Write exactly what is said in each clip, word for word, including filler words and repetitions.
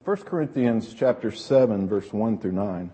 First Corinthians chapter seven, verse one through nine.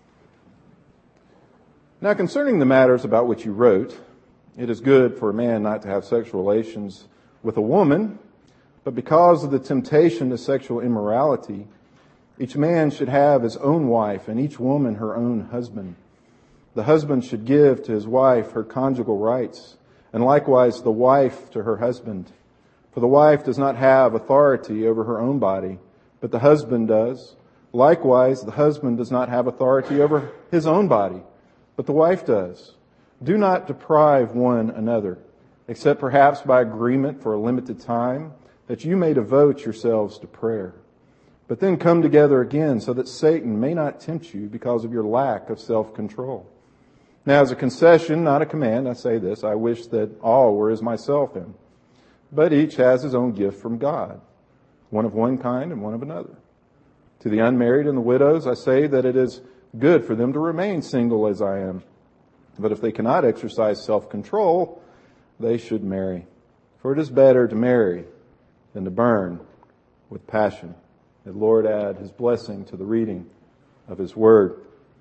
Now concerning the matters about which you wrote, it is good for a man not to have sexual relations with a woman, but because of the temptation to sexual immorality, each man should have his own wife, and each woman her own husband. The husband should give to his wife her conjugal rights, and likewise the wife to her husband. For the wife does not have authority over her own body, but the husband does. Likewise, the husband does not have authority over his own body, but the wife does. Do not deprive one another, except perhaps by agreement for a limited time, that you may devote yourselves to prayer. But then come together again, so that Satan may not tempt you because of your lack of self-control. Now, as a concession, not a command, I say this: I wish that all were as myself am. But each has his own gift from God, one of one kind and one of another. To the unmarried and the widows, I say that it is good for them to remain single as I am. But if they cannot exercise self-control, they should marry. For it is better to marry than to burn with passion. May the Lord add His blessing to the reading of His Word.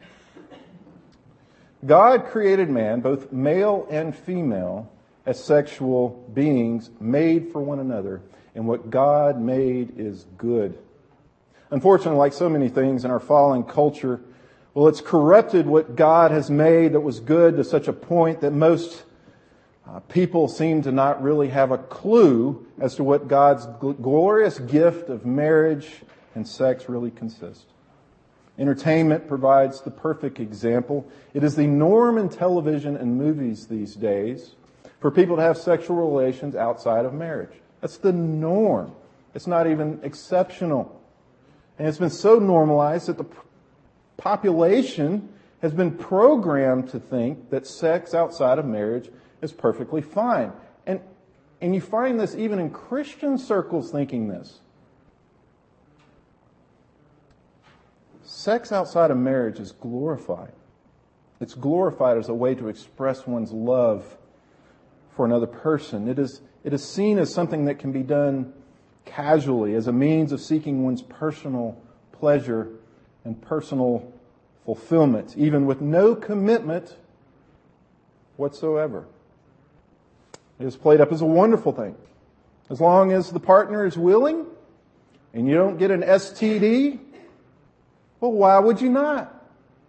God created man, both male and female, as sexual beings made for one another. And what God made is good. Unfortunately, like so many things in our fallen culture, well, it's corrupted what God has made that was good to such a point that most uh, people seem to not really have a clue as to what God's gl- glorious gift of marriage and sex really consists. Entertainment provides the perfect example. It is the norm in television and movies these days for people to have sexual relations outside of marriage. That's the norm. It's not even exceptional. And it's been so normalized that the population has been programmed to think that sex outside of marriage is perfectly fine. And, and you find this even in Christian circles thinking this. Sex outside of marriage is glorified. It's glorified as a way to express one's love for another person. It is, it is seen as something that can be done casually, as a means of seeking one's personal pleasure and personal fulfillment, even with no commitment whatsoever. It is played up as a wonderful thing. As long as the partner is willing and you don't get an S T D, well, why would you not?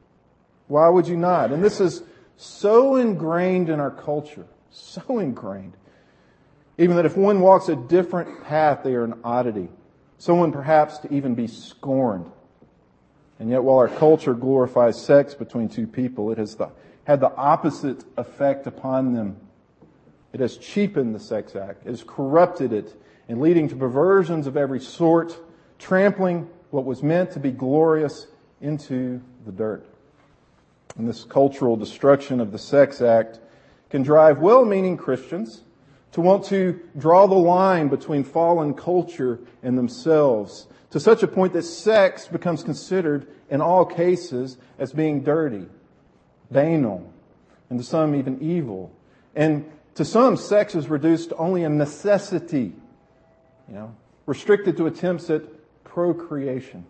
Why would you not? And this is so ingrained in our culture, so ingrained, even that if one walks a different path, they are an oddity, someone perhaps to even be scorned. And yet, while our culture glorifies sex between two people, it has the, had the opposite effect upon them. It has cheapened the sex act. It has corrupted it and leading to perversions of every sort, trampling what was meant to be glorious into the dirt. And this cultural destruction of the sex act can drive well-meaning Christians to want to draw the line between fallen culture and themselves to such a point that sex becomes considered in all cases as being dirty, banal, and to some even evil. And to some, sex is reduced to only a necessity, you know, restricted to attempts at procreation.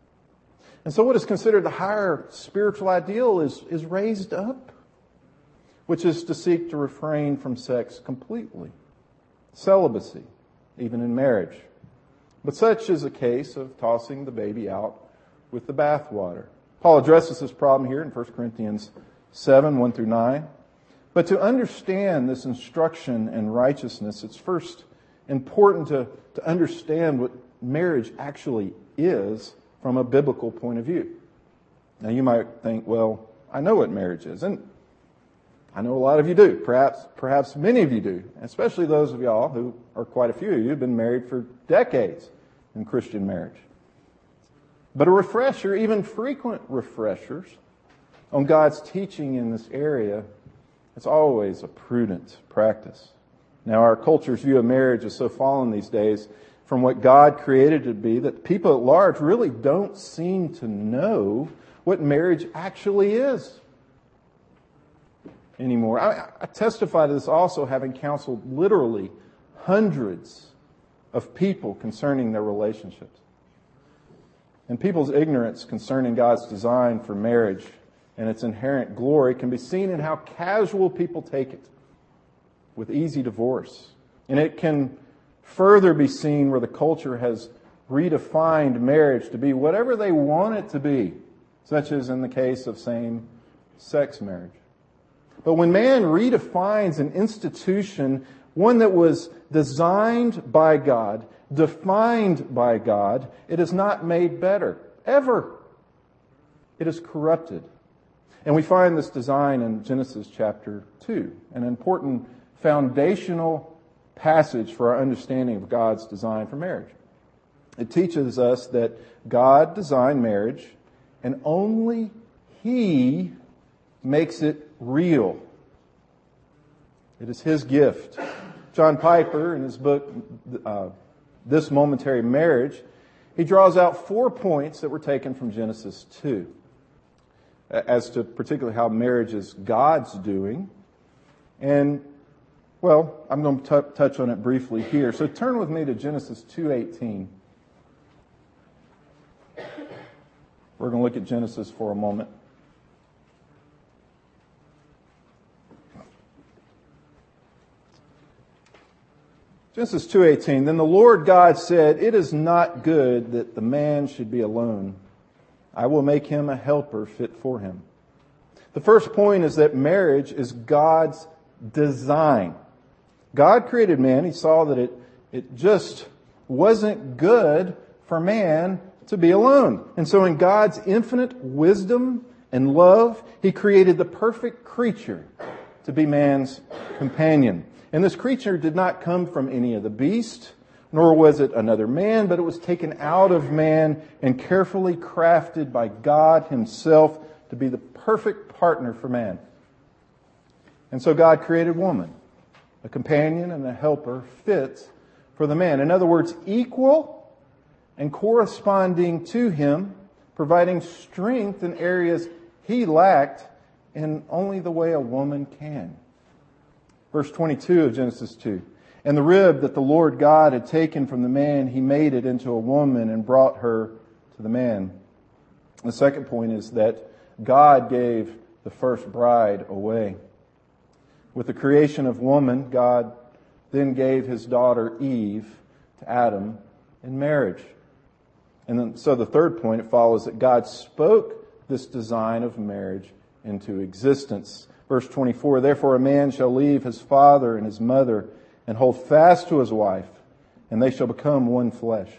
And so what is considered the higher spiritual ideal is, is raised up, which is to seek to refrain from sex completely. Celibacy, even in marriage. But such is a case of tossing the baby out with the bathwater. Paul addresses this problem here in First Corinthians seven, one through nine. But to understand this instruction in righteousness, it's first important to, to understand what marriage actually is from a biblical point of view. Now you might think, well, I know what marriage is. And I know a lot of you do. Perhaps, perhaps many of you do. Especially those of y'all who are quite a few of you have been married for decades in Christian marriage. But a refresher, even frequent refreshers on God's teaching in this area, it's always a prudent practice. Now our culture's view of marriage is so fallen these days from what God created it to be that people at large really don't seem to know what marriage actually is anymore. I, I testify to this also, having counseled literally hundreds of people concerning their relationships. And people's ignorance concerning God's design for marriage and its inherent glory can be seen in how casual people take it, with easy divorce. And it can further be seen where the culture has redefined marriage to be whatever they want it to be, such as in the case of same-sex marriage. But when man redefines an institution, one that was designed by God, defined by God, it is not made better, ever. It is corrupted. And we find this design in Genesis chapter two, an important foundational passage for our understanding of God's design for marriage. It teaches us that God designed marriage, and only He makes it real. It is His gift. John Piper, in his book, uh, This Momentary Marriage, he draws out four points that were taken from Genesis two as to particularly how marriage is God's doing. And, well, I'm going to t- touch on it briefly here. So turn with me to Genesis two eighteen. We're going to look at Genesis for a moment. Genesis two eighteen, Then the Lord God said, It is not good that the man should be alone. I will make him a helper fit for him. The first point is that marriage is God's design. God created man. He saw that it, it just wasn't good for man to be alone. And so in God's infinite wisdom and love, He created the perfect creature to be man's companion. And this creature did not come from any of the beast, nor was it another man, but it was taken out of man and carefully crafted by God Himself to be the perfect partner for man. And so God created woman, a companion and a helper fit for the man. In other words, equal and corresponding to him, providing strength in areas he lacked in only the way a woman can. Verse twenty-two of Genesis two. And the rib that the Lord God had taken from the man, He made it into a woman and brought her to the man. The second point is that God gave the first bride away. With the creation of woman, God then gave His daughter Eve to Adam in marriage. And then, so the third point, it follows that God spoke this design of marriage into existence. Verse twenty-four, Therefore a man shall leave his father and his mother and hold fast to his wife, and they shall become one flesh.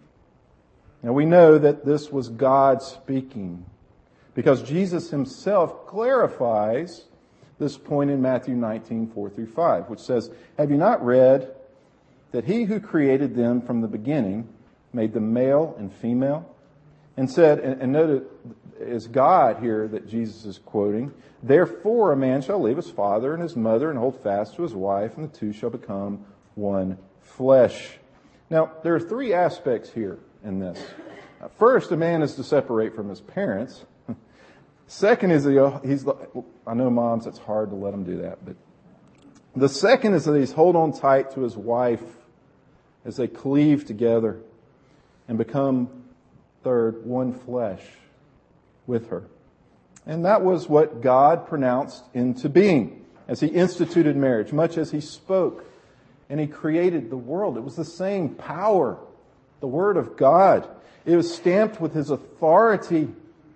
Now we know that this was God speaking, because Jesus Himself clarifies this point in Matthew nineteen, four through five, which says, Have you not read that He who created them from the beginning made them male and female? And said, and, and note it is God here that Jesus is quoting, Therefore a man shall leave his father and his mother and hold fast to his wife, and the two shall become one flesh. Now, there are three aspects here in this. First, a man is to separate from his parents. Second is, that he's, I know moms, it's hard to let them do that, but the second is that he's hold on tight to his wife as they cleave together and become, third, one flesh with her. And that was what God pronounced into being as He instituted marriage, much as He spoke and He created the world. It was the same power, the Word of God. It was stamped with His authority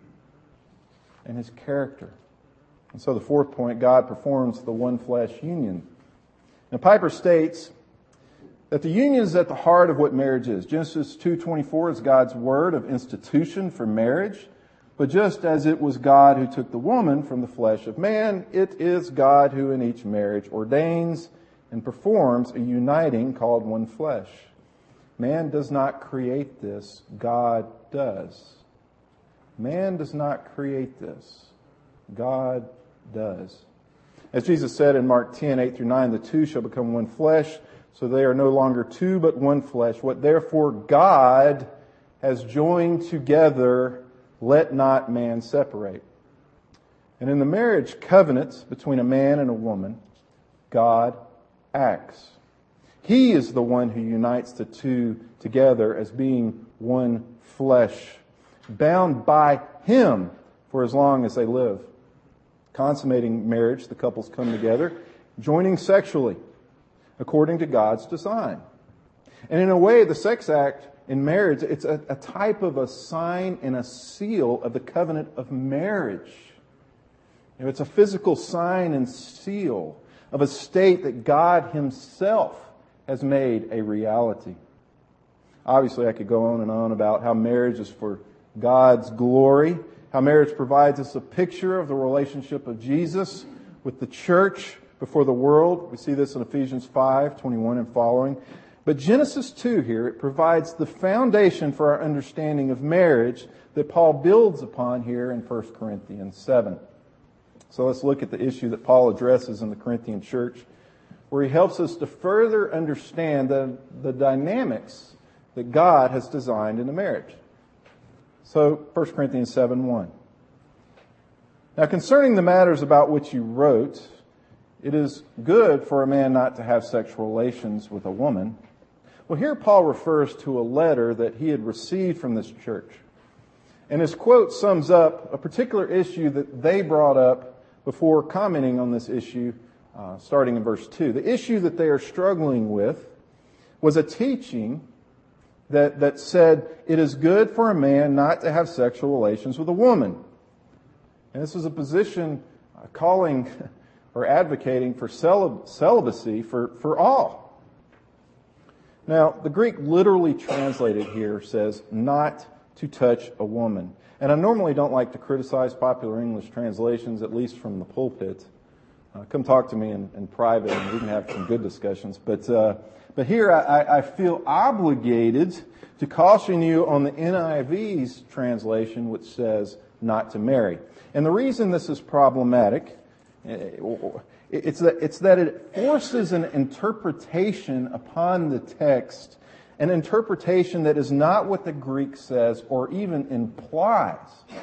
and His character. And so the fourth point, God performs the one flesh union. Now Piper states that the union is at the heart of what marriage is. Genesis two twenty-four is God's word of institution for marriage. But just as it was God who took the woman from the flesh of man, it is God who in each marriage ordains and performs a uniting called one flesh. Man does not create this. God does. Man does not create this. God does. As Jesus said in Mark ten, eight through nine, the two shall become one flesh, so they are no longer two but one flesh. What therefore God has joined together, let not man separate. And in the marriage covenant between a man and a woman, God acts. He is the one who unites the two together as being one flesh. bound by Him for as long as they live. Consummating marriage, the couples come together, joining sexually, according to God's design. And in a way, the sex act in marriage, it's a, a type of a sign and a seal of the covenant of marriage. You know, it's a physical sign and seal of a state that God Himself has made a reality. Obviously, I could go on and on about how marriage is for God's glory, how marriage provides us a picture of the relationship of Jesus with the church before the world. We see this in Ephesians five, twenty-one and following. But Genesis two here, it provides the foundation for our understanding of marriage that Paul builds upon here in First Corinthians seven. So let's look at the issue that Paul addresses in the Corinthian church, where he helps us to further understand the, the dynamics that God has designed in a marriage. So, First Corinthians seven one. Now, concerning the matters about which you wrote, it is good for a man not to have sexual relations with a woman. Well, here Paul refers to a letter that he had received from this church. And his quote sums up a particular issue that they brought up before commenting on this issue, uh, starting in verse two. The issue that they are struggling with was a teaching that, that said it is good for a man not to have sexual relations with a woman. And this was a position uh, calling or advocating for celib- celibacy for, for all. Now, the Greek literally translated here says, not to touch a woman. And I normally don't like to criticize popular English translations, at least from the pulpit. Uh, come talk to me in, in private and we can have some good discussions. But uh, but here I, I feel obligated to caution you on the N I V's translation, which says not to marry. And the reason this is problematic, it's that, it's that it forces an interpretation upon the text, an interpretation that is not what the Greek says or even implies.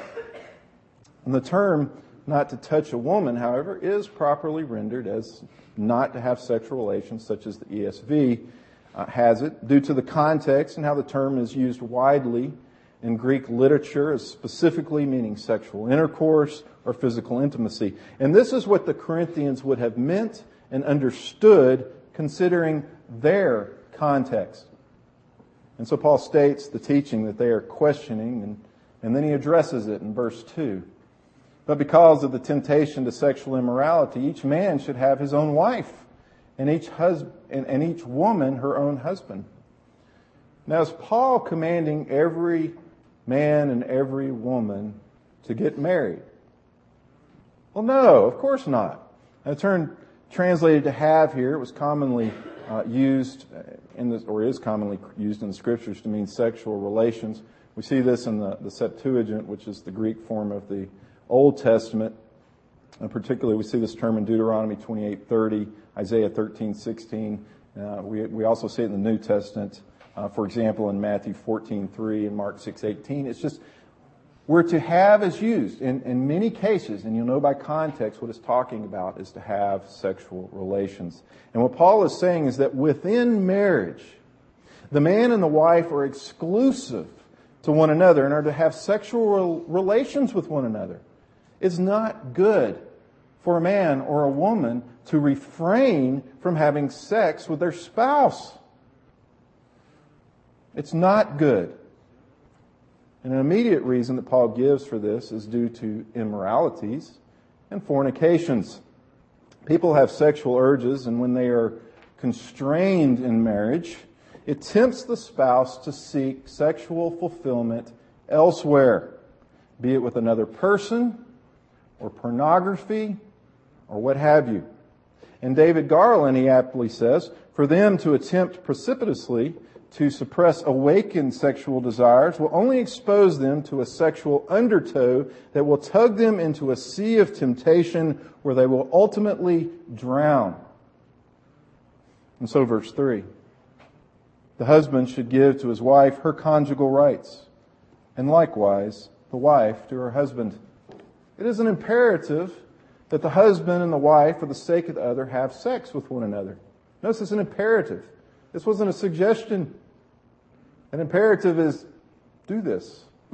And the term not to touch a woman, however, is properly rendered as not to have sexual relations, such as the E S V uh, has it, due to the context and how the term is used widely in Greek literature as specifically meaning sexual intercourse or physical intimacy. And this is what the Corinthians would have meant and understood considering their context. And so Paul states the teaching that they are questioning, and, and then he addresses it in verse two. But because of the temptation to sexual immorality, each man should have his own wife, and each husband and, and each woman her own husband. Now, is Paul commanding every man and every woman to get married? Well, no, of course not. The term translated to have here, it was commonly uh, used in the, or is commonly used in the Scriptures to mean sexual relations. We see this in the, the Septuagint, which is the Greek form of the Old Testament. And particularly, we see this term in Deuteronomy twenty-eight thirty, Isaiah thirteen sixteen. Uh, we, we also see it in the New Testament. Uh, for example, in Matthew fourteen three and Mark six eighteen. It's just, we're to have is used in, in many cases, and you'll know by context what it's talking about is to have sexual relations. And what Paul is saying is that within marriage, the man and the wife are exclusive to one another and are to have sexual relations with one another. It's not good for a man or a woman to refrain from having sex with their spouse. It's not good. And an immediate reason that Paul gives for this is due to immoralities and fornications. People have sexual urges, and when they are constrained in marriage, it tempts the spouse to seek sexual fulfillment elsewhere, be it with another person or pornography or what have you. And David Garland, he aptly says, for them to attempt precipitously to suppress awakened sexual desires will only expose them to a sexual undertow that will tug them into a sea of temptation where they will ultimately drown. And so verse three. The husband should give to his wife her conjugal rights, and likewise the wife to her husband. It is an imperative that the husband and the wife, for the sake of the other, have sex with one another. Notice it's an imperative. This wasn't a suggestion. An imperative is, do this.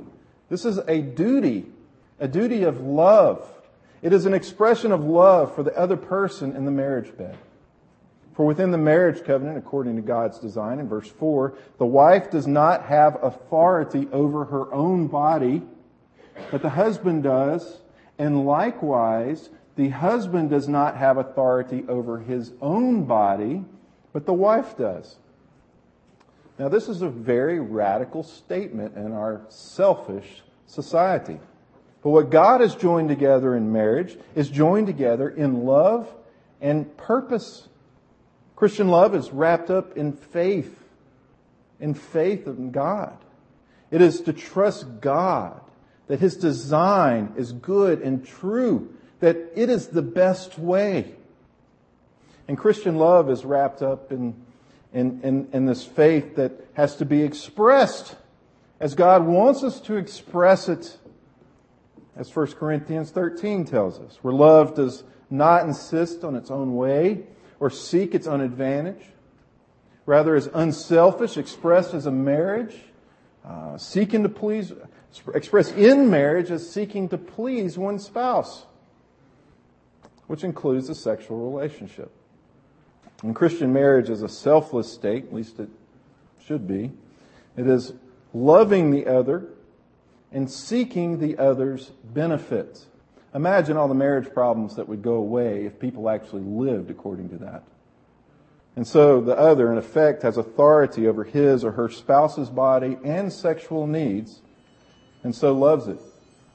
This is a duty, a duty of love. It is an expression of love for the other person in the marriage bed. For within the marriage covenant, according to God's design, in verse four, the wife does not have authority over her own body, but the husband does. And likewise, the husband does not have authority over his own body, but the wife does. Now, this is a very radical statement in our selfish society. But what God has joined together in marriage is joined together in love and purpose. Christian love is wrapped up in faith, in faith in God. It is to trust God, that His design is good and true, that it is the best way. And Christian love is wrapped up in, in, in, in this faith that has to be expressed as God wants us to express it, as First Corinthians thirteen tells us, where love does not insist on its own way or seek its own advantage. Rather, is unselfish, expressed as a marriage, uh, seeking to please, expressed in marriage as seeking to please one's spouse, which includes the sexual relationship. And Christian marriage is a selfless state, at least it should be. It is loving the other and seeking the other's benefit. Imagine all the marriage problems that would go away if people actually lived according to that. And so the other, in effect, has authority over his or her spouse's body and sexual needs, and so loves it.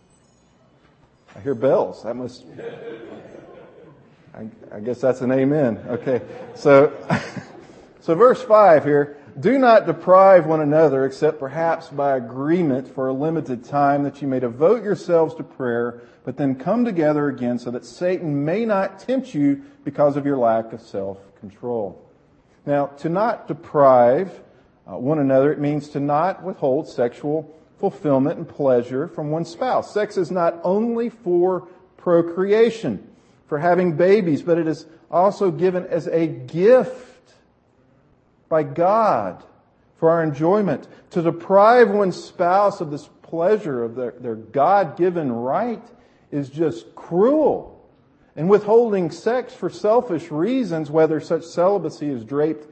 I hear bells. That must... I, I guess that's an amen. Okay. So, so verse five here. Do not deprive one another, except perhaps by agreement for a limited time, that you may devote yourselves to prayer, but then come together again, so that Satan may not tempt you because of your lack of self-control. Now, to not deprive uh, one another, it means to not withhold sexual fulfillment and pleasure from one's spouse. Sex is not only for procreation, for having babies, but it is also given as a gift by God for our enjoyment. To deprive one's spouse of this pleasure, of their, their God-given right, is just cruel. And withholding sex for selfish reasons, whether such celibacy is draped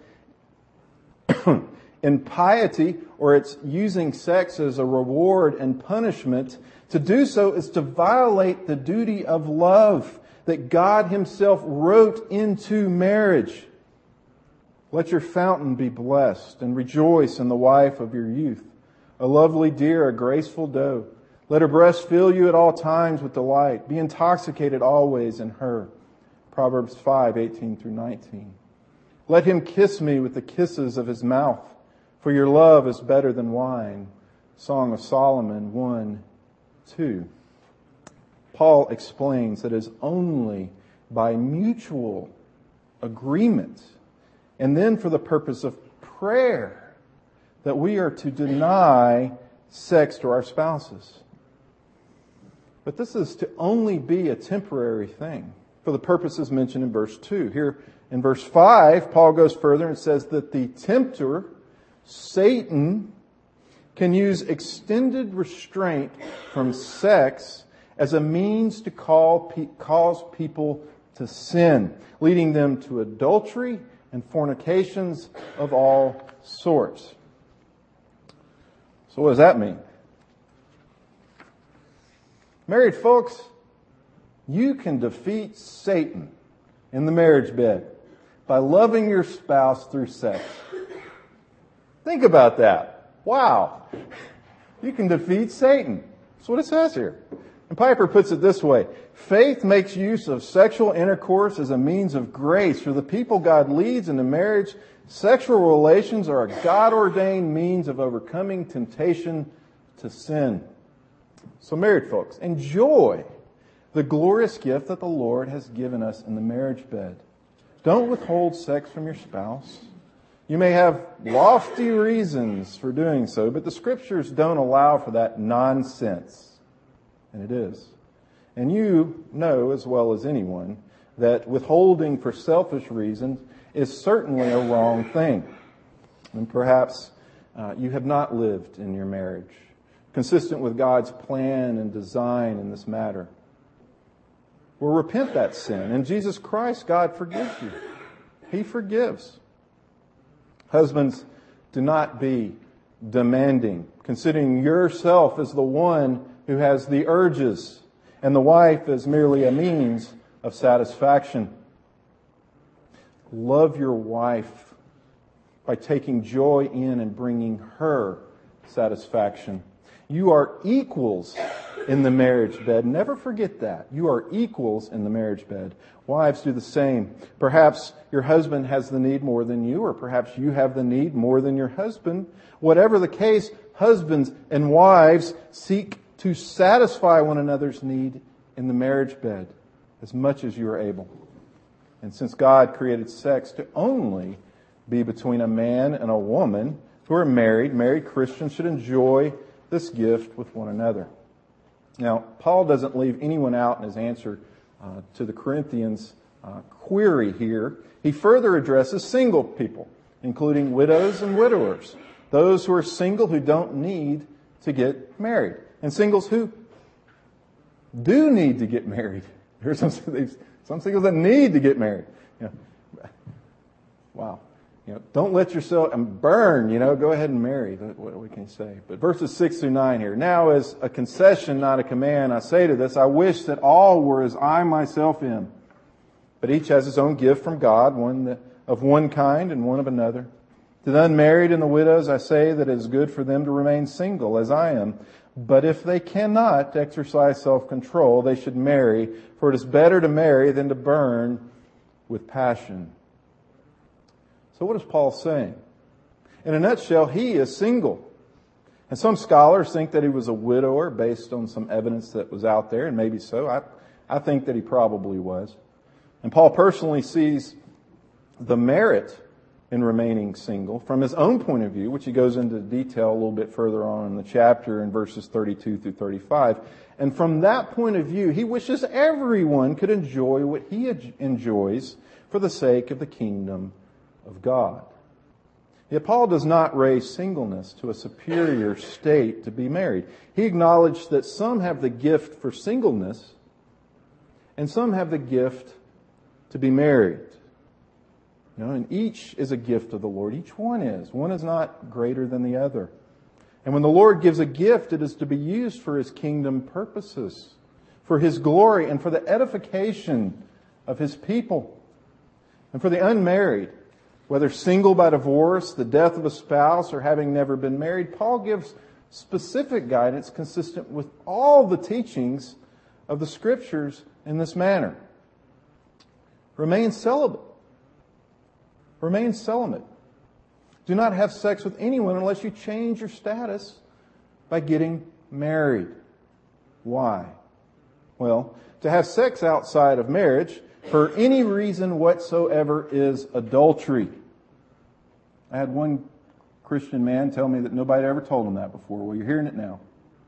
in piety or it's using sex as a reward and punishment, to do so is to violate the duty of love that God Himself wrote into marriage. Let your fountain be blessed, and rejoice in the wife of your youth, a lovely deer, a graceful doe. Let her breast fill you at all times with delight. Be intoxicated always in her. Proverbs five, eighteen through nineteen. Let him kiss me with the kisses of his mouth, for your love is better than wine. Song of Solomon one, two. Paul explains that it is only by mutual agreement and then for the purpose of prayer that we are to deny sex to our spouses. But this is to only be a temporary thing for the purposes mentioned in verse two. Here in verse five, Paul goes further and says that the tempter, Satan, can use extended restraint from sex as a means to call, cause people to sin, leading them to adultery and fornications of all sorts. So what does that mean? Married folks, you can defeat Satan in the marriage bed by loving your spouse through sex. Think about that. Wow. You can defeat Satan. That's what it says here. And Piper puts it this way. Faith makes use of sexual intercourse as a means of grace. For the people God leads into marriage, sexual relations are a God-ordained means of overcoming temptation to sin. So married folks, enjoy the glorious gift that the Lord has given us in the marriage bed. Don't withhold sex from your spouse. You may have lofty reasons for doing so, but the Scriptures don't allow for that nonsense. And it is. And you know as well as anyone that withholding for selfish reasons is certainly a wrong thing. And perhaps uh, you have not lived in your marriage. consistent with God's plan and design in this matter. Well, repent that sin. In Jesus Christ, God forgives you. He forgives. Husbands, do not be demanding, considering yourself as the one who has the urges, and the wife as merely a means of satisfaction. Love your wife by taking joy in and bringing her satisfaction. You are equals in the marriage bed. Never forget that. You are equals in the marriage bed. Wives, do the same. Perhaps your husband has the need more than you, or perhaps you have the need more than your husband. Whatever the case, husbands and wives seek to satisfy one another's need in the marriage bed as much as you are able. And since God created sex to only be between a man and a woman who are married, married Christians should enjoy this gift with one another. Now, Paul doesn't leave anyone out in his answer uh, to the Corinthians' uh, query here. He further addresses single people, including widows and widowers, those who are single who don't need to get married, and singles who do need to get married. There's some, some singles that need to get married. You know, wow. You know, don't let yourself burn, you know, go ahead and marry. What we can say. But verses six through nine here. Now as a concession, not a command, I say to this, I wish that all were as I myself am. But each has his own gift from God, one that, of one kind and one of another. To the unmarried and the widows, I say that it is good for them to remain single as I am. But if they cannot exercise self-control, they should marry, for it is better to marry than to burn with passion. So what is Paul saying? In a nutshell, he is single. And some scholars think that he was a widower based on some evidence that was out there, and maybe so. I, I think that he probably was. And Paul personally sees the merit in remaining single from his own point of view, which he goes into detail a little bit further on in the chapter in verses thirty-two through thirty-five. And from that point of view, he wishes everyone could enjoy what he enjoys for the sake of the kingdom of God. Yet Paul does not raise singleness to a superior state to be married. He acknowledged that some have the gift for singleness and some have the gift to be married. You know, and each is a gift of the Lord. Each one is. One is not greater than the other. And when the Lord gives a gift, it is to be used for His kingdom purposes, for His glory, and for the edification of His people. And for the unmarried, whether single by divorce, the death of a spouse, or having never been married, Paul gives specific guidance consistent with all the teachings of the Scriptures in this manner. Remain celibate. Remain celibate. Do not have sex with anyone unless you change your status by getting married. Why? Well, to have sex outside of marriage for any reason whatsoever is adultery. I had one Christian man tell me that nobody ever told him that before. Well, you're hearing it now.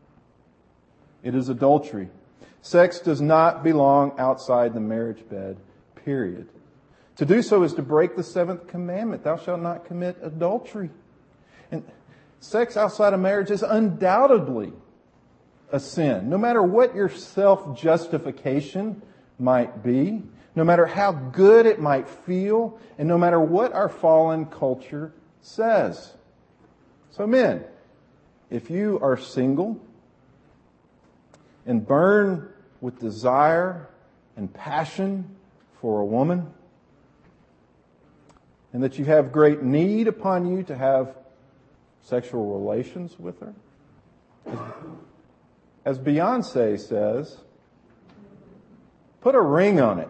It is adultery. Sex does not belong outside the marriage bed, period. To do so is to break the seventh commandment. Thou shalt not commit adultery. And sex outside of marriage is undoubtedly a sin. No matter what your self-justification might be, no matter how good it might feel, and no matter what our fallen culture says. So men, if you are single and burn with desire and passion for a woman, and that you have great need upon you to have sexual relations with her, as Beyonce says, put a ring on it.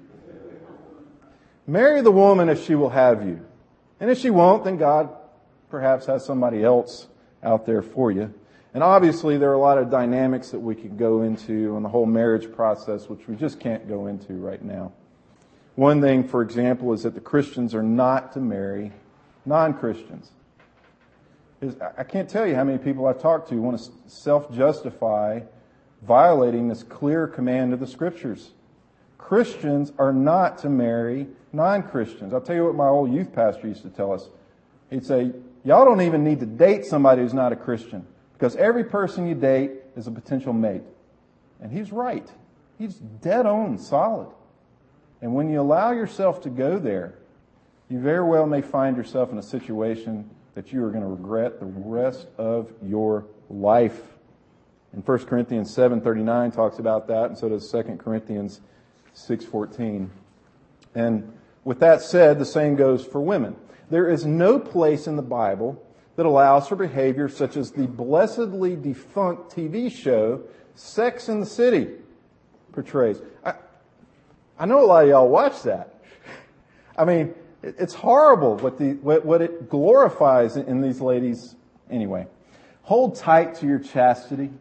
Marry the woman if she will have you. And if she won't, then God perhaps has somebody else out there for you. And obviously there are a lot of dynamics that we could go into on the whole marriage process, which we just can't go into right now. One thing, for example, is that the Christians are not to marry non-Christians. I can't tell you how many people I've talked to want to self-justify violating this clear command of the Scriptures. Christians are not to marry non-Christians. I'll tell you what my old youth pastor used to tell us. He'd say, y'all don't even need to date somebody who's not a Christian, Because every person you date is a potential mate. And he's right. He's dead on solid. And when you allow yourself to go there, you very well may find yourself in a situation that you are going to regret the rest of your life. And First Corinthians seven thirty-nine talks about that, and so does Second Corinthians six fourteen. And with that said, the same goes for women. There is no place in the Bible that allows for behavior such as the blessedly defunct T V show Sex and the City portrays. I, I know a lot of y'all watch that. I mean, it, it's horrible what the what, what it glorifies in, in these ladies. Anyway, hold tight to your chastity.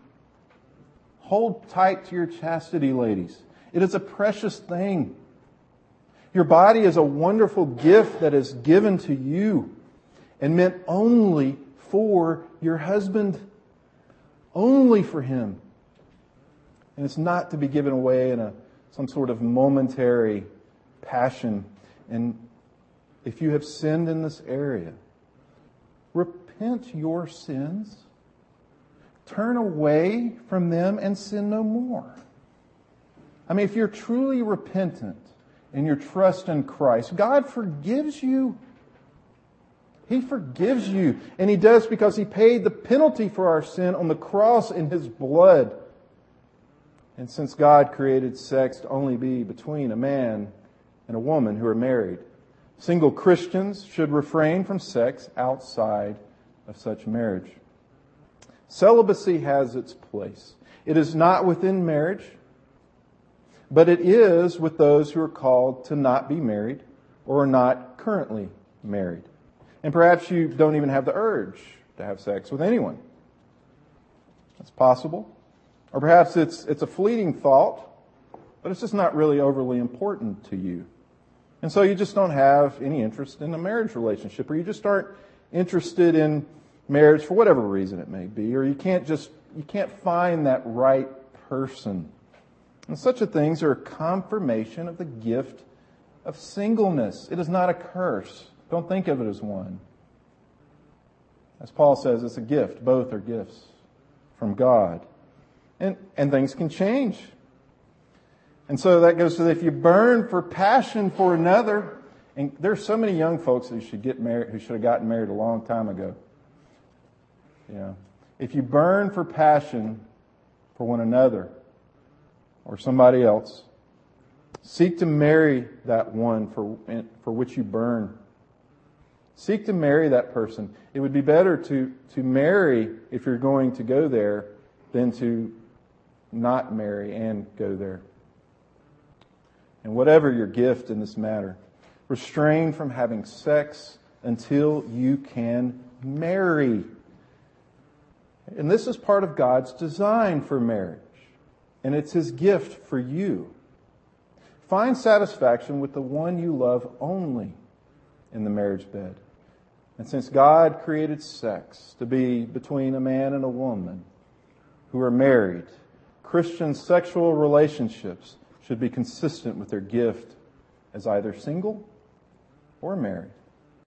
Hold tight to your chastity, ladies. It is a precious thing. Your body is a wonderful gift that is given to you and meant only for your husband, only for him. And it's not to be given away in a some sort of momentary passion. And if you have sinned in this area, repent your sins, turn away from them, and sin no more. I mean, if you're truly repentant in your trust in Christ, God forgives you. He forgives you. And He does because He paid the penalty for our sin on the cross in His blood. And since God created sex to only be between a man and a woman who are married, single Christians should refrain from sex outside of such marriage. Celibacy has its place. It is not within marriage, but it is with those who are called to not be married or are not currently married. And perhaps you don't even have the urge to have sex with anyone. That's possible. Or perhaps it's it's a fleeting thought, but it's just not really overly important to you. And so you just don't have any interest in a marriage relationship, or you just aren't interested in marriage for whatever reason it may be, or you can't just you can't find that right person. And such a things are a confirmation of the gift of singleness. It is not a curse. Don't think of it as one. As Paul says, it's a gift. Both are gifts from God. And, and things can change. And so that goes to that if you burn for passion for another, and there's so many young folks who should get married, who should have gotten married a long time ago. You know, if you burn for passion for one another or somebody else, seek to marry that one for for which you burn. Seek to marry that person. It would be better to to marry if you're going to go there than to not marry and go there. And whatever your gift in this matter, refrain from having sex until you can marry. And this is part of God's design for marriage. And it's His gift for you. Find satisfaction with the one you love only in the marriage bed. And since God created sex to be between a man and a woman who are married, Christian sexual relationships should be consistent with their gift as either single or married.